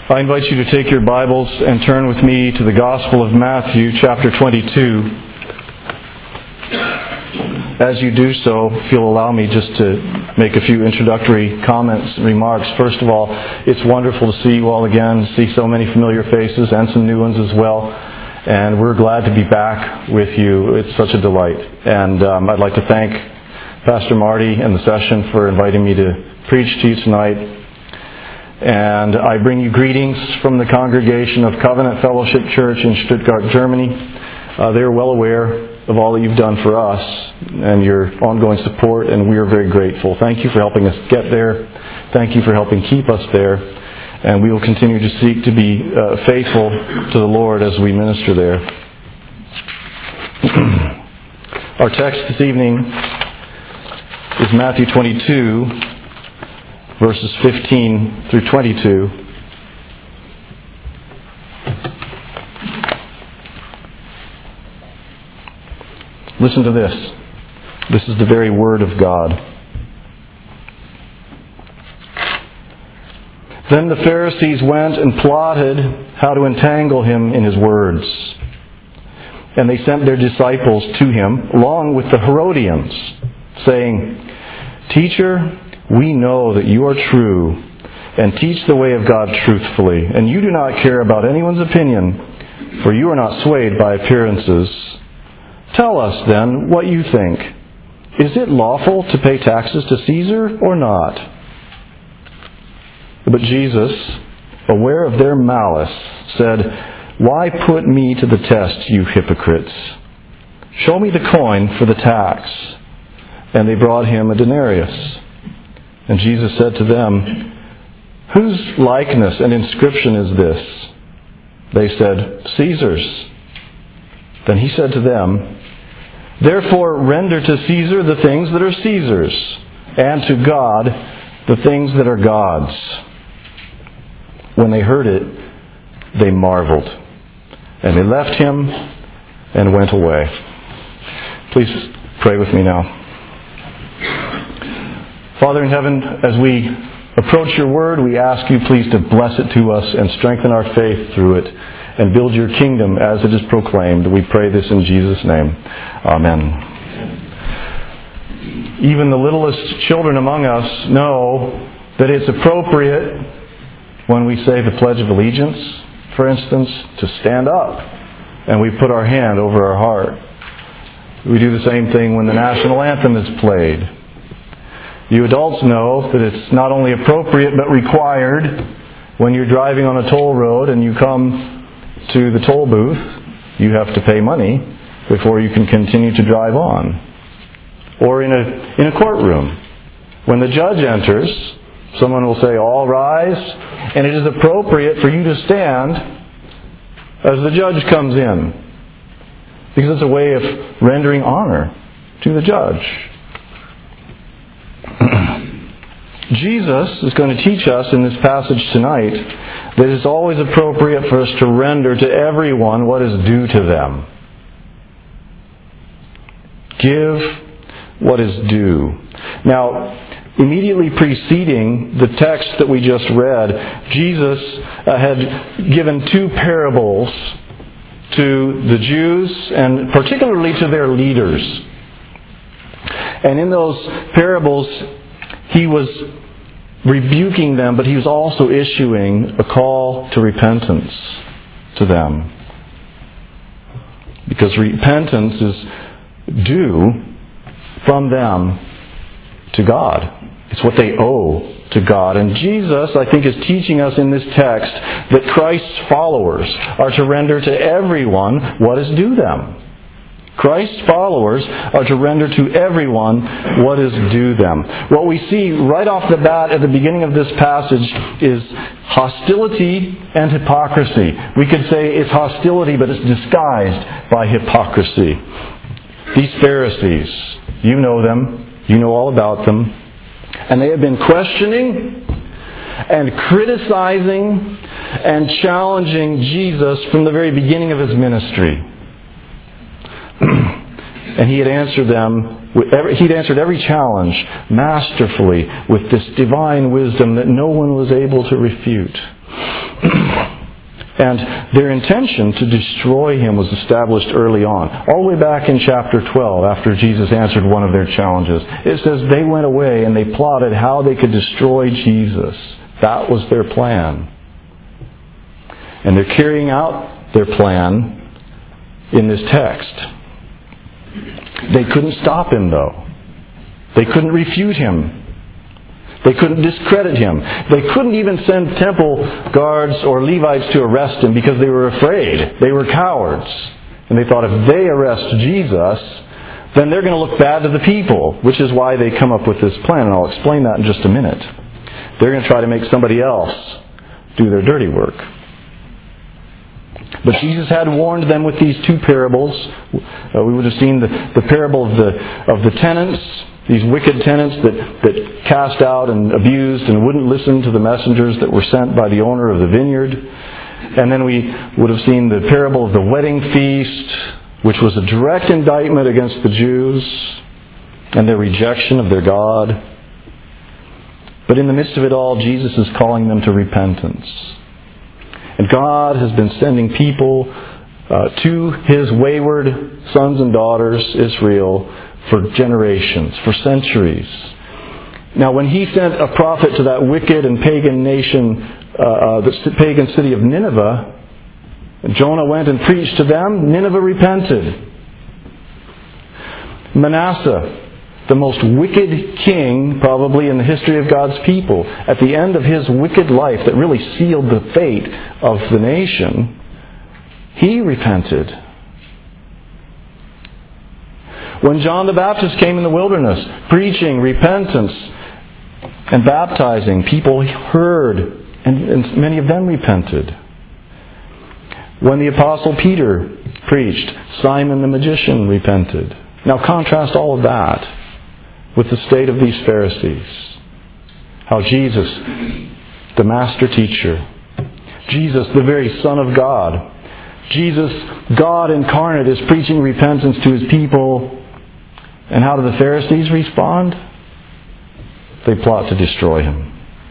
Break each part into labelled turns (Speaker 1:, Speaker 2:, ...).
Speaker 1: I invite you to take your Bibles and turn with me to the Gospel of Matthew, chapter 22. As you do so, if you'll allow me just to make a few introductory comments and remarks. First of all, it's wonderful to see you all again, see so many familiar faces and some new ones as well. And we're glad to be back with you. It's such a delight. And I'd like to thank Pastor Marty and the session for inviting me to preach to you tonight. And I bring you greetings from the congregation of Covenant Fellowship Church in Stuttgart, Germany. They're well aware of all that you've done for us and your ongoing support, and we are very grateful. Thank you for helping us get there. Thank you for helping keep us there. And we will continue to seek to be faithful to the Lord as we minister there. Our text this evening is Matthew 22, verses 15 through 22. Listen to this. This is the very Word of God. Then the Pharisees went and plotted how to entangle him in his words. And they sent their disciples to him, along with the Herodians, saying, "Teacher, we know that you are true and teach the way of God truthfully, and you do not care about anyone's opinion, for you are not swayed by appearances. Tell us, then, what you think. Is it lawful to pay taxes to Caesar or not?" But Jesus, aware of their malice, said, "Why put me to the test, you hypocrites? Show me the coin for the tax." And they brought him a denarius. And Jesus said to them, "Whose likeness and inscription is this?" They said, "Caesar's." Then he said to them, "Therefore render to Caesar the things that are Caesar's, and to God the things that are God's." When they heard it, they marveled. And they left him and went away. Please pray with me now. Father in heaven, as we approach your word, we ask you please to bless it to us and strengthen our faith through it and build your kingdom as it is proclaimed. We pray this in Jesus' name. Amen. Even the littlest children among us know that it's appropriate when we say the Pledge of Allegiance, for instance, to stand up and we put our hand over our heart. We do the same thing when the national anthem is played. You adults know that it's not only appropriate but required when you're driving on a toll road and you come to the toll booth. You have to pay money before you can continue to drive on. Or in a courtroom, when the judge enters, someone will say, "All rise," and it is appropriate for you to stand as the judge comes in, because it's a way of rendering honor to the judge. Jesus is going to teach us in this passage tonight that it's always appropriate for us to render to everyone what is due to them. Give what is due. Now, immediately preceding the text that we just read, Jesus had given two parables to the Jews and particularly to their leaders. And in those parables, he was rebuking them, but he was also issuing a call to repentance to them. Because repentance is due from them to God. It's what they owe to God. And Jesus, I think, is teaching us in this text that Christ's followers are to render to everyone what is due them. Christ's followers are to render to everyone what is due them. What we see right off the bat at the beginning of this passage is hostility and hypocrisy. We could say it's hostility, but it's disguised by hypocrisy. These Pharisees, you know them, you know all about them, and they have been questioning and criticizing and challenging Jesus from the very beginning of his ministry. And he had answered them. He'd answered every challenge masterfully with this divine wisdom that no one was able to refute. And their intention to destroy him was established early on. All the way back in chapter 12, after Jesus answered one of their challenges. It says they went away and they plotted how they could destroy Jesus. That was their plan. And they're carrying out their plan in this text. They couldn't stop him, though. They couldn't refute him. They couldn't discredit him. They couldn't even send temple guards or Levites to arrest him because they were afraid. They were cowards. And they thought if they arrest Jesus, then they're going to look bad to the people, which is why they come up with this plan. And I'll explain that in just a minute. They're going to try to make somebody else do their dirty work. But Jesus had warned them with these two parables. We would have seen the parable of the tenants, these wicked tenants that cast out and abused and wouldn't listen to the messengers that were sent by the owner of the vineyard. And then we would have seen the parable of the wedding feast, which was a direct indictment against the Jews and their rejection of their God. But in the midst of it all, Jesus is calling them to repentance. And God has been sending people to His wayward sons and daughters, Israel, for generations, for centuries. Now, when He sent a prophet to that wicked and pagan nation, the pagan city of Nineveh, Jonah went and preached to them. Nineveh repented. Manasseh, the most wicked king probably in the history of God's people, at the end of his wicked life that really sealed the fate of the nation, he repented. When John the Baptist came in the wilderness, preaching repentance and baptizing, people heard, and many of them repented. When the Apostle Peter preached, Simon the magician repented. Now contrast all of that with the state of these Pharisees. How Jesus, the master teacher, Jesus, the very Son of God, Jesus, God incarnate, is preaching repentance to His people. And how do the Pharisees respond? They plot to destroy Him.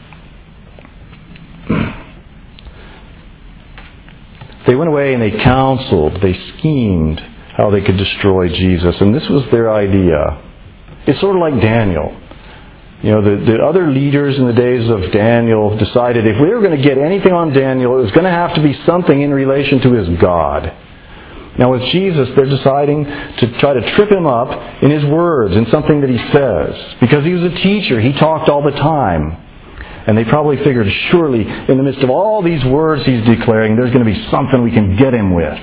Speaker 1: They went away and they counseled, they schemed how they could destroy Jesus. And this was their idea. It's sort of like Daniel. You know, the other leaders in the days of Daniel decided if we were going to get anything on Daniel, it was going to have to be something in relation to his God. Now with Jesus, they're deciding to try to trip Him up in His words, in something that He says. Because He was a teacher, He talked all the time. And they probably figured, surely, in the midst of all these words He's declaring, there's going to be something we can get Him with.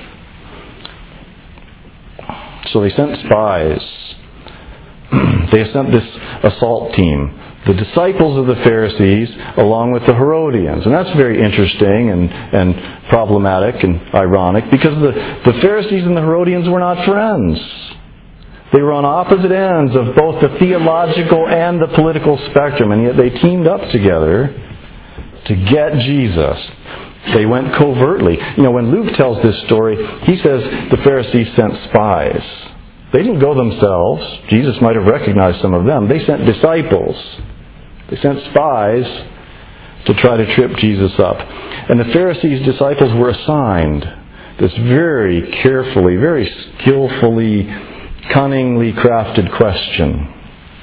Speaker 1: So they sent spies. They sent this assault team, the disciples of the Pharisees, along with the Herodians. And that's very interesting and problematic and ironic, because the Pharisees and the Herodians were not friends. They were on opposite ends of both the theological and the political spectrum, and yet they teamed up together to get Jesus. They went covertly. You know, when Luke tells this story, he says the Pharisees sent spies. They didn't go themselves. Jesus might have recognized some of them. They sent disciples. They sent spies to try to trip Jesus up. And the Pharisees' disciples were assigned this very carefully, very skillfully, cunningly crafted question.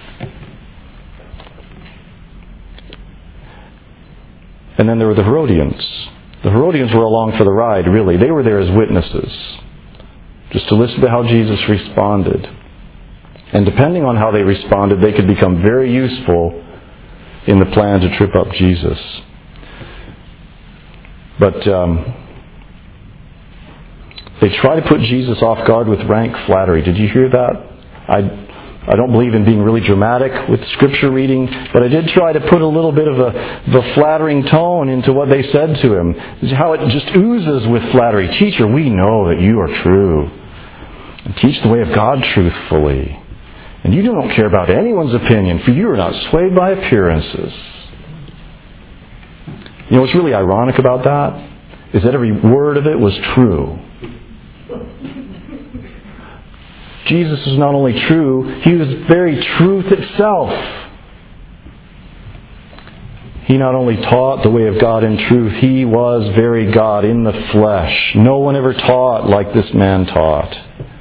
Speaker 1: And then there were the Herodians. The Herodians were along for the ride, really. They were there as witnesses, just to listen to how Jesus responded. And depending on how they responded, they could become very useful in the plan to trip up Jesus. But they try to put Jesus off guard with rank flattery. Did you hear that? I don't believe in being really dramatic with Scripture reading, but I did try to put a little bit of a flattering tone into what they said to Him. How it just oozes with flattery. Teacher, we know that you are true. And teach the way of God truthfully. And you don't care about anyone's opinion, for you are not swayed by appearances. You know what's really ironic about that? Is that every word of it was true. Jesus is not only true, He was very truth itself. He not only taught the way of God in truth, He was very God in the flesh. No one ever taught like this man taught.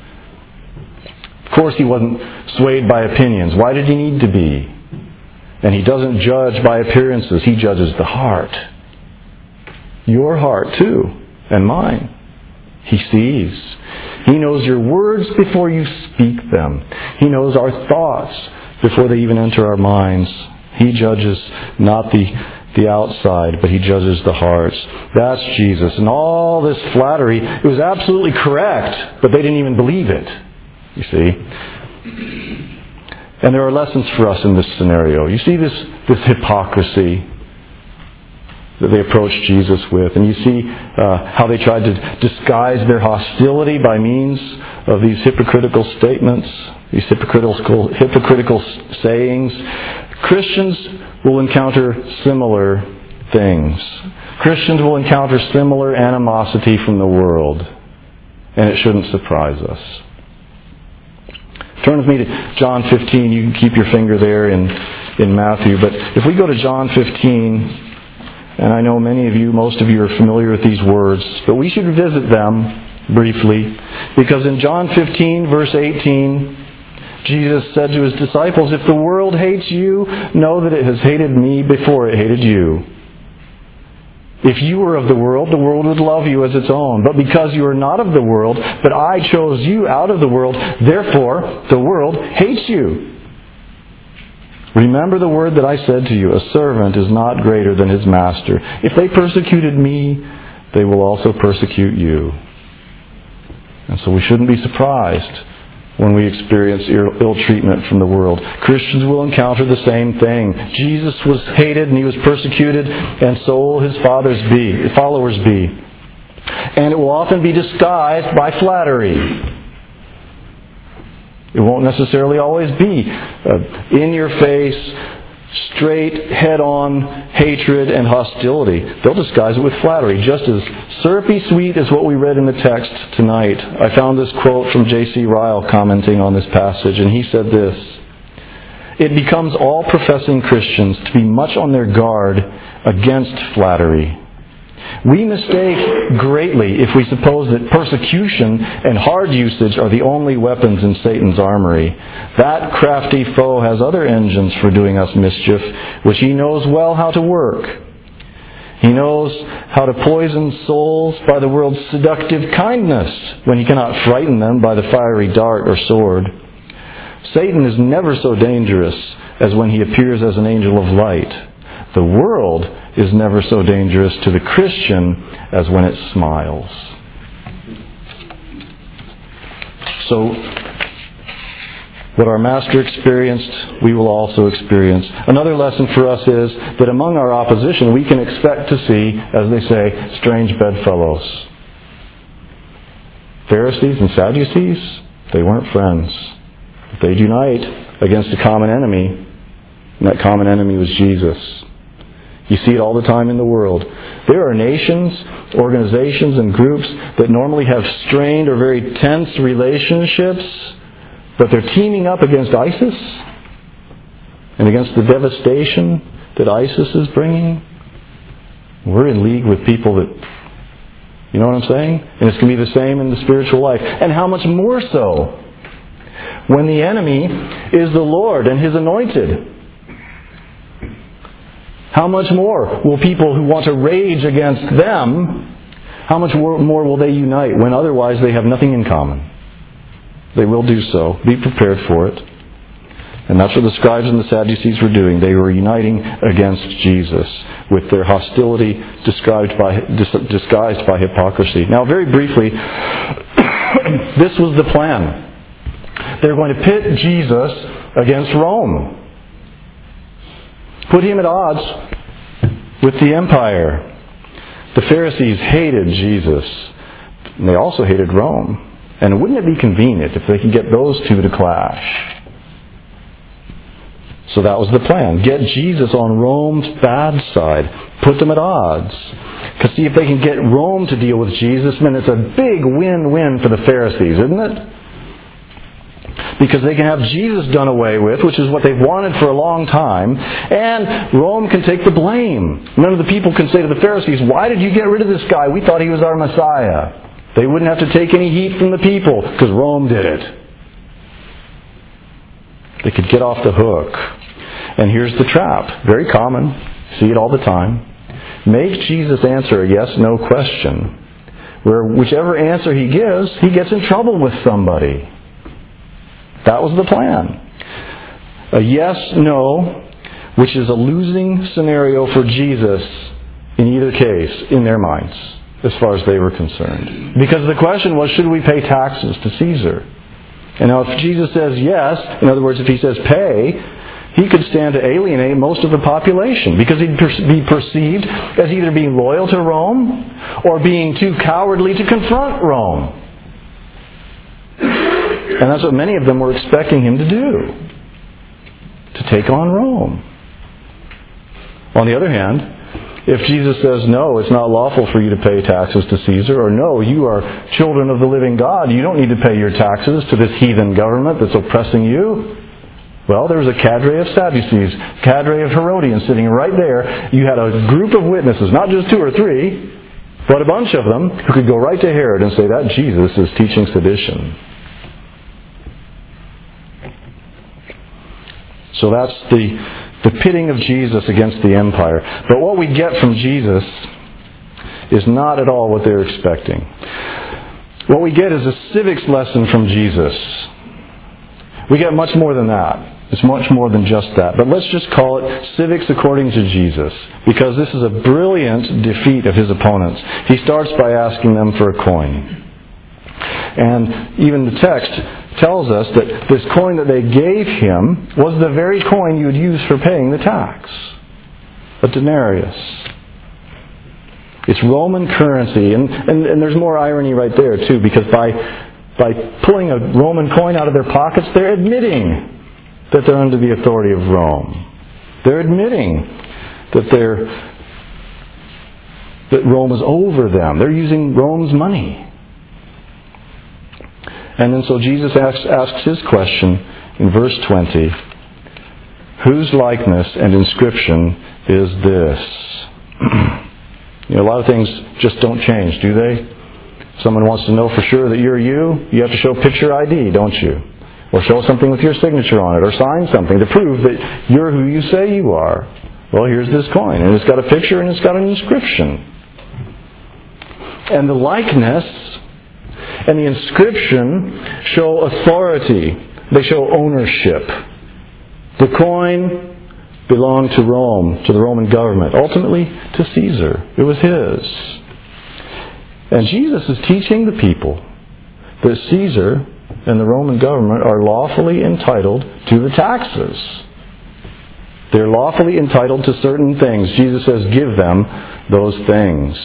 Speaker 1: Of course, He wasn't swayed by opinions. Why did He need to be? And He doesn't judge by appearances. He judges the heart. Your heart too, and mine. He sees. He knows your words before you speak them. He knows our thoughts before they even enter our minds. He judges not the outside, but He judges the hearts. That's Jesus. And all this flattery, it was absolutely correct, but they didn't even believe it. You see? And there are lessons for us in this scenario. You see this hypocrisy that they approached Jesus with. And you see how they tried to disguise their hostility by means of these hypocritical statements, these hypocritical sayings. Christians will encounter similar things. Christians will encounter similar animosity from the world. And it shouldn't surprise us. Turn with me to John 15. You can keep your finger there in Matthew. But if we go to John 15... and I know most of you are familiar with these words, but we should revisit them briefly. Because in John 15, verse 18, Jesus said to His disciples, "If the world hates you, know that it has hated me before it hated you. If you were of the world would love you as its own. But because you are not of the world, but I chose you out of the world, therefore the world hates you. Remember the word that I said to you, a servant is not greater than his master. If they persecuted me, they will also persecute you." And so we shouldn't be surprised when we experience ill treatment from the world. Christians will encounter the same thing. Jesus was hated and He was persecuted, and so will His followers be. And it will often be disguised by flattery. It won't necessarily always be in your face, straight, head-on hatred and hostility. They'll disguise it with flattery, just as syrupy sweet as what we read in the text tonight. I found this quote from J.C. Ryle commenting on this passage, and he said this: "It becomes all professing Christians to be much on their guard against flattery. We mistake greatly if we suppose that persecution and hard usage are the only weapons in Satan's armory. That crafty foe has other engines for doing us mischief, which he knows well how to work. He knows how to poison souls by the world's seductive kindness when he cannot frighten them by the fiery dart or sword. Satan is never so dangerous as when he appears as an angel of light. The world is never so dangerous to the Christian as when it smiles." So, what our Master experienced, we will also experience. Another lesson for us is that among our opposition, we can expect to see, as they say, strange bedfellows. Pharisees and Sadducees, they weren't friends. They'd unite against a common enemy, and that common enemy was Jesus. You see it all the time in the world. There are nations, organizations, and groups that normally have strained or very tense relationships, but they're teaming up against ISIS and against the devastation that ISIS is bringing. We're in league with people that, you know what I'm saying? And it's going to be the same in the spiritual life. And how much more so when the enemy is the Lord and His anointed? How much more will people who want to rage against them, how much more will they unite when otherwise they have nothing in common? They will do so. Be prepared for it. And that's what the scribes and the Sadducees were doing. They were uniting against Jesus with their hostility disguised by hypocrisy. Now, very briefly, this was the plan. They were going to pit Jesus against Rome. Put Him at odds with the empire. The Pharisees hated Jesus. And they also hated Rome. And wouldn't it be convenient if they could get those two to clash? So that was the plan. Get Jesus on Rome's bad side. Put them at odds. Because see, if they can get Rome to deal with Jesus, then it's a big win-win for the Pharisees, isn't it? because they can have Jesus done away with, which is what they've wanted for a long time, and Rome can take the blame. None of the people can say to the Pharisees, "Why did you get rid of this guy? We thought he was our Messiah." They wouldn't have to take any heat from the people because Rome did it. They could get off the hook. And here's the trap. Very common. See it all the time. Make Jesus answer a yes-no question, where whichever answer he gives, he gets in trouble with somebody. That was the plan. A yes-no, which is a losing scenario for Jesus in either case, in their minds, as far as they were concerned. Because the question was, should we pay taxes to Caesar? And now if Jesus says yes, in other words, if he says pay, he could stand to alienate most of the population because he'd be perceived as either being loyal to Rome or being too cowardly to confront Rome. And that's what many of them were expecting him to do, to take on Rome. On the other hand, if Jesus says, no, it's not lawful for you to pay taxes to Caesar, or no, you are children of the living God, you don't need to pay your taxes to this heathen government that's oppressing you, well, there was a cadre of Sadducees, cadre of Herodians sitting right there. You had a group of witnesses, not just 2 or 3, but a bunch of them who could go right to Herod and say that Jesus is teaching sedition. So that's the pitting of Jesus against the empire. But what we get from Jesus is not at all what they're expecting. What we get is a civics lesson from Jesus. We get much more than that. It's much more than just that. But let's just call it civics according to Jesus, because this is a brilliant defeat of his opponents. He starts by asking them for a coin. And even the text tells us that this coin that they gave him was the very coin you would use for paying the tax. A denarius. It's Roman currency. And there's more irony right there too, because by pulling a Roman coin out of their pockets, they're admitting that they're under the authority of Rome. They're admitting that Rome is over them. They're using Rome's money. And then so Jesus asks his question in verse 20. Whose likeness and inscription is this? A lot of things just don't change, do they? Someone wants to know for sure that you're you have to show picture ID, don't you? Or show something with your signature on it, or sign something to prove that you're who you say you are. Well, here's this coin, and it's got a picture and it's got an inscription. And the likeness and the inscription show authority. They show ownership. The coin belonged to Rome, to the Roman government, ultimately to Caesar. It was his. And Jesus is teaching the people that Caesar and the Roman government are lawfully entitled to the taxes. They're lawfully entitled to certain things. Jesus says, give them those things.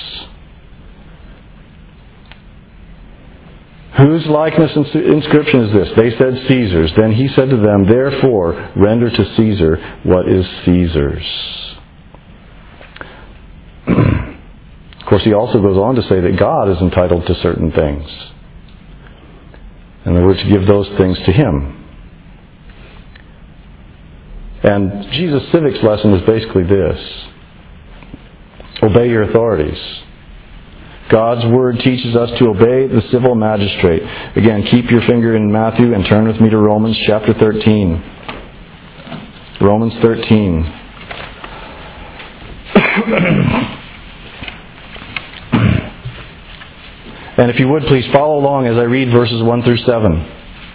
Speaker 1: Whose likeness and inscription is this? They said Caesar's. Then he said to them, therefore, render to Caesar what is Caesar's. Of course, he also goes on to say that God is entitled to certain things. And we're to give those things to him. And Jesus' civics lesson is basically this. Obey your authorities. God's Word teaches us to obey the civil magistrate. Again, keep your finger in Matthew and turn with me to Romans chapter 13. Romans 13. And if you would, please follow along as I read verses 1 through 7.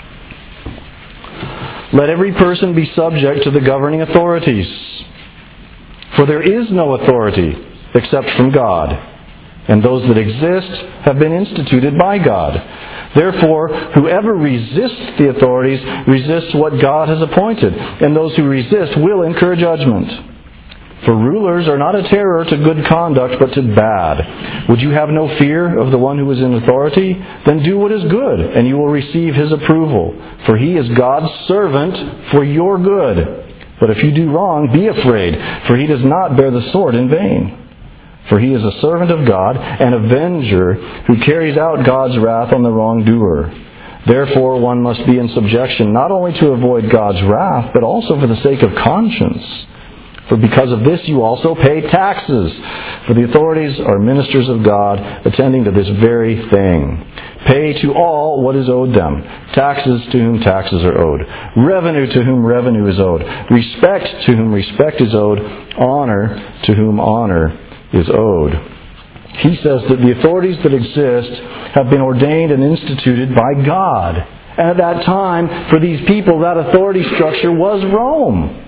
Speaker 1: Let every person be subject to the governing authorities. For there is no authority except from God, and those that exist have been instituted by God. Therefore, whoever resists the authorities resists what God has appointed, and those who resist will incur judgment. For rulers are not a terror to good conduct, but to bad. Would you have no fear of the one who is in authority? Then do what is good, and you will receive his approval. For he is God's servant for your good. But if you do wrong, be afraid, for he does not bear the sword in vain. For he is a servant of God, an avenger who carries out God's wrath on the wrongdoer. Therefore, one must be in subjection not only to avoid God's wrath, but also for the sake of conscience. For because of this you also pay taxes. For the authorities are ministers of God, attending to this very thing. Pay to all what is owed them. Taxes to whom taxes are owed. Revenue to whom revenue is owed. Respect to whom respect is owed. Honor to whom honor is owed. He says that the authorities that exist have been ordained and instituted by God. And at that time, for these people, that authority structure was Rome.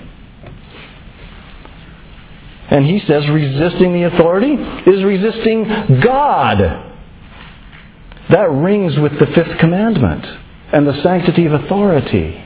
Speaker 1: And he says resisting the authority is resisting God. That rings with the fifth commandment and the sanctity of authority.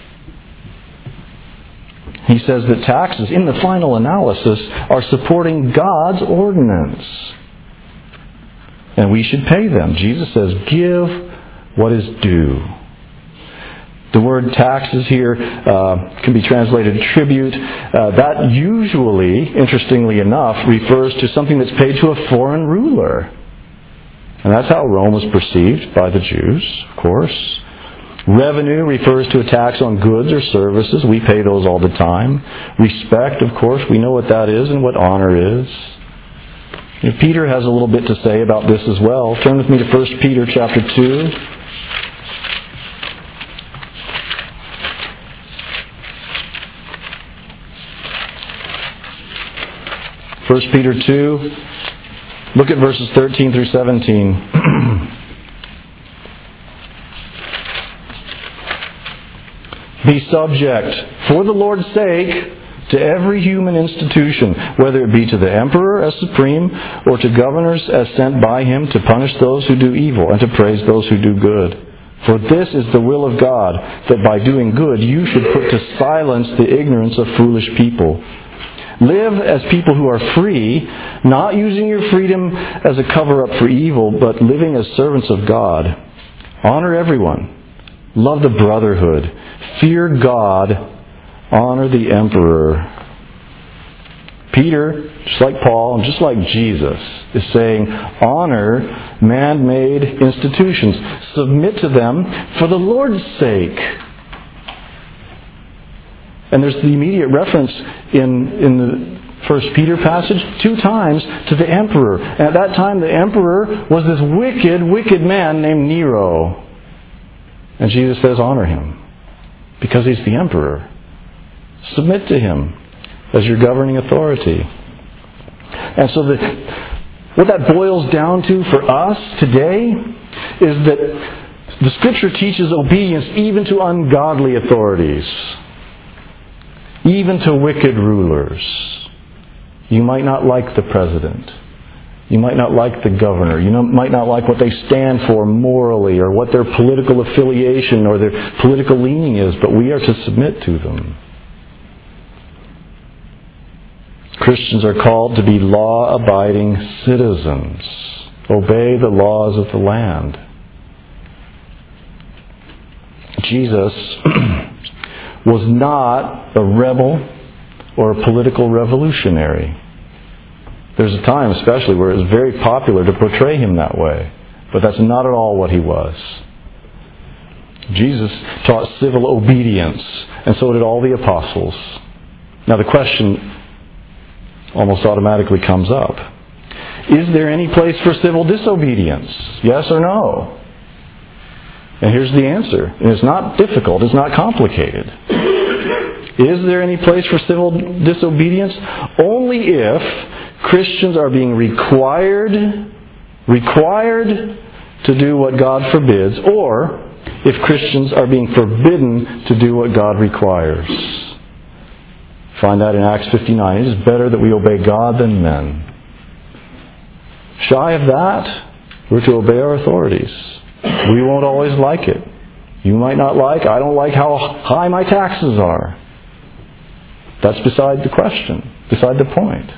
Speaker 1: He says that taxes, in the final analysis, are supporting God's ordinance. And we should pay them. Jesus says, give what is due. The word taxes here can be translated tribute. That usually, interestingly enough, refers to something that's paid to a foreign ruler. And that's how Rome was perceived by the Jews, of course. Revenue refers to a tax on goods or services. We pay those all the time. Respect, of course, we know what that is and what honor is. And Peter has a little bit to say about this as well. Turn with me to 1 Peter chapter 2. 1 Peter 2, look at verses 13 through 17. Be subject, for the Lord's sake, to every human institution, whether it be to the emperor as supreme, or to governors as sent by him to punish those who do evil and to praise those who do good. For this is the will of God, that by doing good you should put to silence the ignorance of foolish people. Live as people who are free, not using your freedom as a cover-up for evil, but living as servants of God. Honor everyone. Love the brotherhood. Fear God. Honor the emperor. Peter, just like Paul, and just like Jesus, is saying, honor man-made institutions. Submit to them for the Lord's sake. And there's the immediate reference in the 1 Peter passage 2 times to the emperor. And at that time, the emperor was this wicked man named Nero. And Jesus says, honor him, because he's the emperor. Submit to him as your governing authority. And so what that boils down to for us today is that the Scripture teaches obedience even to ungodly authorities, even to wicked rulers. You might not like the president. You might not like the governor. You might not like what they stand for morally or what their political affiliation or their political leaning is, but we are to submit to them. Christians are called to be law-abiding citizens. Obey the laws of the land. Jesus was not a rebel or a political revolutionary. There's a time especially where it was very popular to portray him that way. But that's not at all what he was. Jesus taught civil obedience, and so did all the apostles. Now the question almost automatically comes up. Is there any place for civil disobedience? Yes or no? And here's the answer. And it's not difficult. It's not complicated. Is there any place for civil disobedience? Only if Christians are being required to do what God forbids, or if Christians are being forbidden to do what God requires. Find that in Acts 59. It is better that we obey God than men. Shy of that, we're to obey our authorities. We won't always like it. You might not like, I don't like how high my taxes are. That's beside the question, beside the point.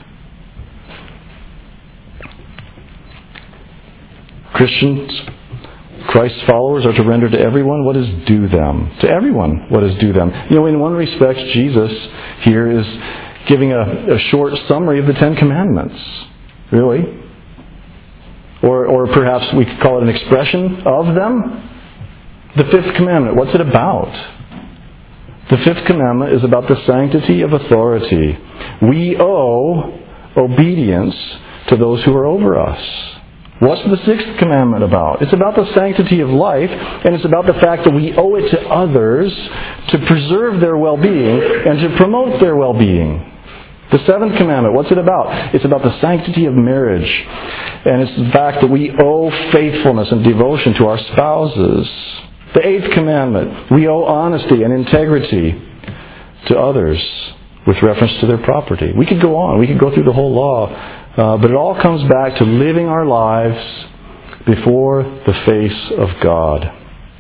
Speaker 1: Christians, Christ's followers, are to render to everyone what is due them. To everyone what is due them. In one respect, Jesus here is giving a short summary of the Ten Commandments. Really. Or perhaps we could call it an expression of them. The fifth commandment, what's it about? The fifth commandment is about the sanctity of authority. We owe obedience to those who are over us. What's the sixth commandment about? It's about the sanctity of life, and it's about the fact that we owe it to others to preserve their well-being and to promote their well-being. The seventh commandment, what's it about? It's about the sanctity of marriage, and it's the fact that we owe faithfulness and devotion to our spouses. The eighth commandment, we owe honesty and integrity to others with reference to their property. We could go on. We could go through the whole law. But it all comes back to living our lives before the face of God.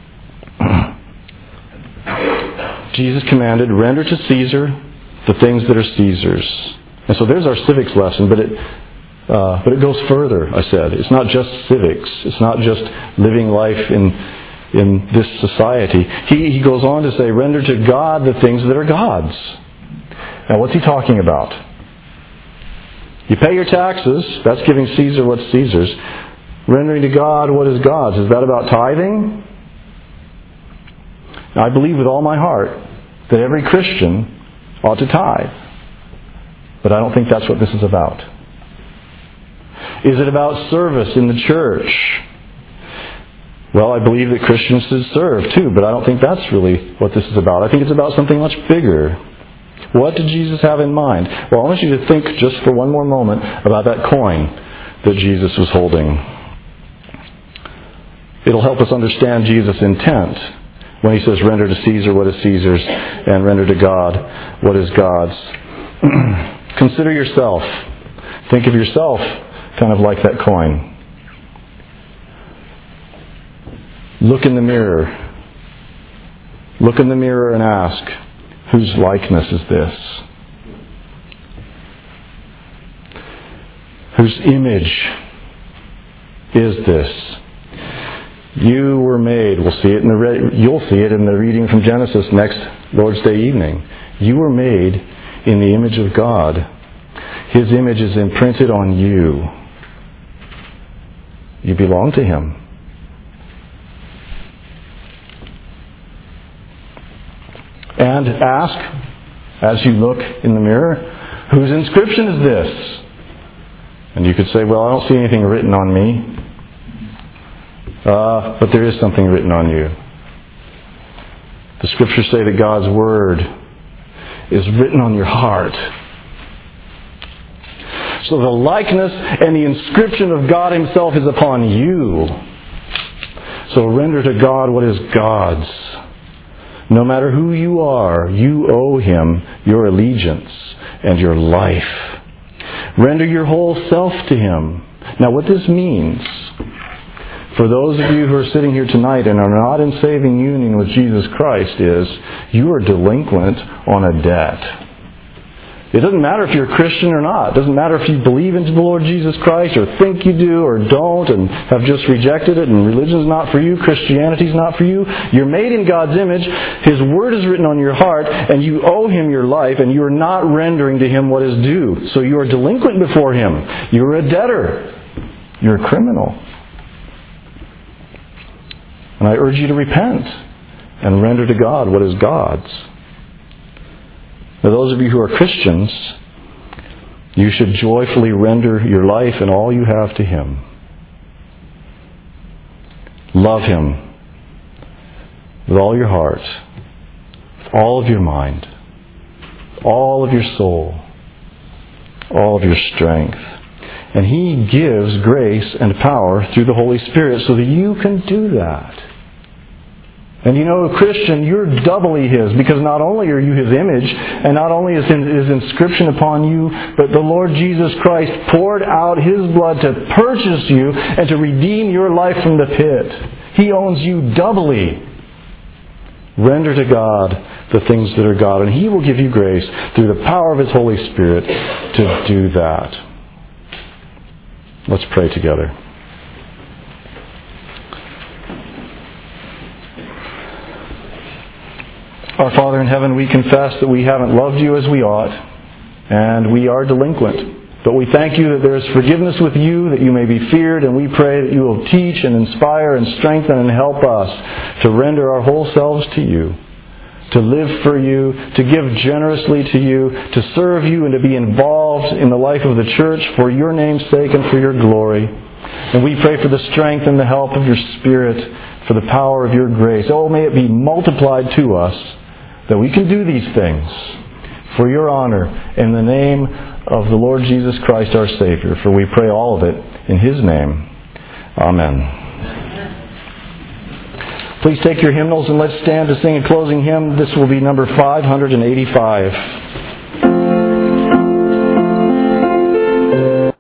Speaker 1: Jesus commanded, render to Caesar the things that are Caesar's. And so there's our civics lesson, but it goes further, I said. It's not just civics. It's not just living life in this society. He goes on to say, render to God the things that are God's. Now what's he talking about? You pay your taxes, that's giving Caesar what's Caesar's. Rendering to God what is God's. Is that about tithing? Now, I believe with all my heart that every Christian ought to tithe. But I don't think that's what this is about. Is it about service in the church? Well, I believe that Christians should serve too, but I don't think that's really what this is about. I think it's about something much bigger. What did Jesus have in mind? Well, I want you to think just for one more moment about that coin that Jesus was holding. It'll help us understand Jesus' intent when he says, render to Caesar what is Caesar's and render to God what is God's. Consider yourself. Think of yourself kind of like that coin. Look in the mirror. Look in the mirror and ask, whose likeness is this? Whose image is this? You were made. You'll see it in the reading from Genesis next Lord's Day evening. You were made in the image of God. His image is imprinted on you. You belong to Him. And ask, as you look in the mirror, whose inscription is this? And you could say, well, I don't see anything written on me. But there is something written on you. The Scriptures say that God's Word is written on your heart. So the likeness and the inscription of God Himself is upon you. So render to God what is God's. No matter who you are, you owe Him your allegiance and your life. Render your whole self to Him. Now what this means, for those of you who are sitting here tonight and are not in saving union with Jesus Christ, is you are delinquent on a debt. It doesn't matter if you're a Christian or not. It doesn't matter if you believe into the Lord Jesus Christ or think you do or don't and have just rejected it and religion's not for you, Christianity's not for you. You're made in God's image. His Word is written on your heart and you owe Him your life and you are not rendering to Him what is due. So you are delinquent before Him. You're a debtor. You're a criminal. And I urge you to repent and render to God what is God's. Now, those of you who are Christians, you should joyfully render your life and all you have to Him. Love Him with all your heart, with all of your mind, all of your soul, all of your strength. And He gives grace and power through the Holy Spirit so that you can do that. And you know, Christian, you're doubly His, because not only are you His image, and not only is His inscription upon you, but the Lord Jesus Christ poured out His blood to purchase you and to redeem your life from the pit. He owns you doubly. Render to God the things that are God, and He will give you grace through the power of His Holy Spirit to do that. Let's pray together. Our Father in heaven, we confess that we haven't loved You as we ought, and we are delinquent But we thank you that there is forgiveness with you, that you may be feared, and we pray that you will teach and inspire and strengthen and help us to render our whole selves to you, to live for you, to give generously to you, to serve you, and to be involved in the life of the church for your name's sake and for your glory. And we pray for the strength and the help of your Spirit, for the power of your grace. Oh, may it be multiplied to us that we can do these things for your honor in the name of the Lord Jesus Christ our Savior. For we pray all of it in His name. Amen. Please take your hymnals and let's stand to sing a closing hymn. This will be number 585.